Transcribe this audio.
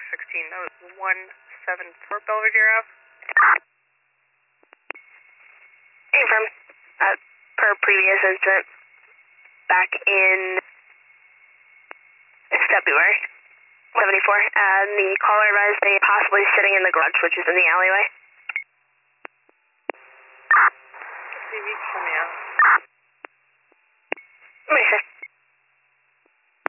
16. That was 174 Belvedere Ave. Confirm. Per previous incident, back in February 74, and the caller advised they possibly sitting in the garage, which is in the alleyway. TV, show me out. Yes, sir.